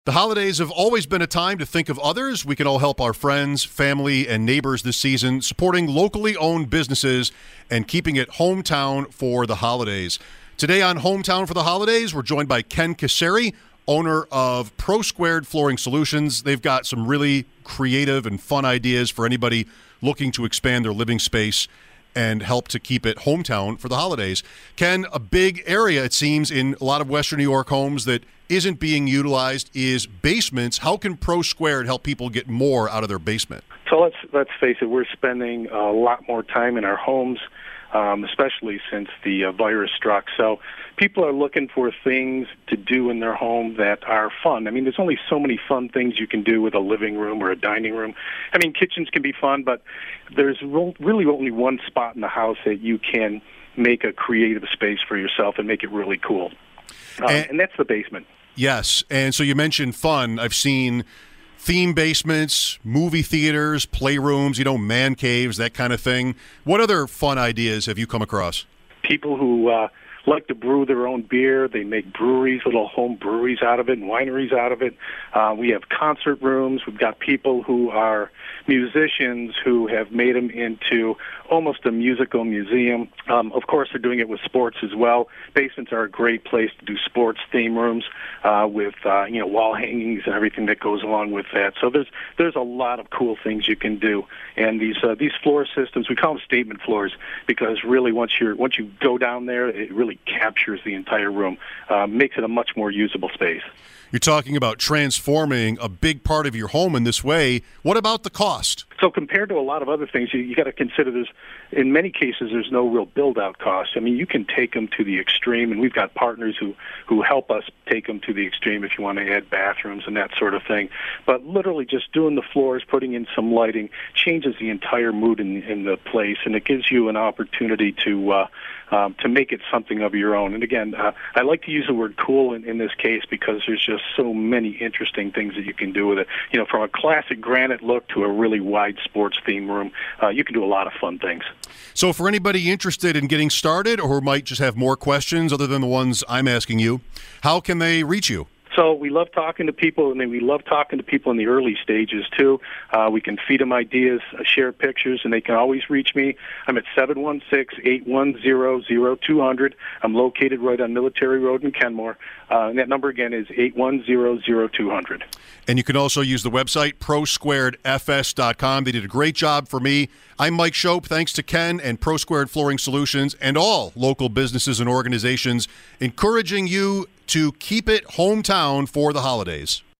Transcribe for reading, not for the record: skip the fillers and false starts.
The holidays have always been a time to think of others. We can all help our friends, family, and neighbors this season, supporting locally owned businesses and keeping it hometown for the holidays. Today on Hometown for the Holidays, we're joined by Ken Cassari, owner of Pro Squared Flooring Solutions. They've got some really creative and fun ideas for anybody looking to expand their living space and help to keep it hometown for the holidays. Ken, a big area, it seems, in a lot of Western New York homes that isn't being utilized is basements. How can Pro Squared help people get more out of their basement? So let's face it, we're spending a lot more time in our homes, especially since the virus struck. So people are looking for things to do in their home that are fun. I mean, there's only so many fun things you can do with a living room or a dining room. I mean, kitchens can be fun, but there's really only one spot in the house that you can make a creative space for yourself and make it really cool. And that's the basement. Yes, and so you mentioned fun. I've seen theme basements, movie theaters, playrooms, man caves, that kind of thing. What other fun ideas have you come across? People who like to brew their own beer. They make breweries, little home breweries out of it and wineries out of it. We have concert rooms. We've got people who are musicians who have made them into almost a musical museum. Of course, they're doing it with sports as well. Basements are a great place to do sports theme rooms with wall hangings and everything that goes along with that. So there's a lot of cool things you can do. And these floor systems, we call them statement floors because really once you go down there, it really captures the entire room, makes it a much more usable space. You're talking about transforming a big part of your home in this way. What about the cost? So compared to a lot of other things, you got to consider in many cases, there's no real build-out cost. I mean, you can take them to the extreme, and we've got partners who help us take them to the extreme if you want to add bathrooms and that sort of thing. But literally just doing the floors, putting in some lighting, changes the entire mood in the place, and it gives you an opportunity to make it something of your own. And again, I like to use the word cool in this case because there's just so many interesting things that you can do with it. From a classic granite look to a really wide sports theme room, you can do a lot of fun things. So for anybody interested in getting started or who might just have more questions other than the ones I'm asking you, how can they reach you? So we love talking to people, and we love talking to people in the early stages, too. We can feed them ideas, share pictures, and they can always reach me. I'm at 716-810-0200. I'm located right on Military Road in Kenmore. And that number, again, is 810-0200. And you can also use the website, prosquaredfs.com. They did a great job for me. I'm Mike Shope. Thanks to Ken and Pro Squared Flooring Solutions and all local businesses and organizations encouraging you to keep it hometown for the holidays.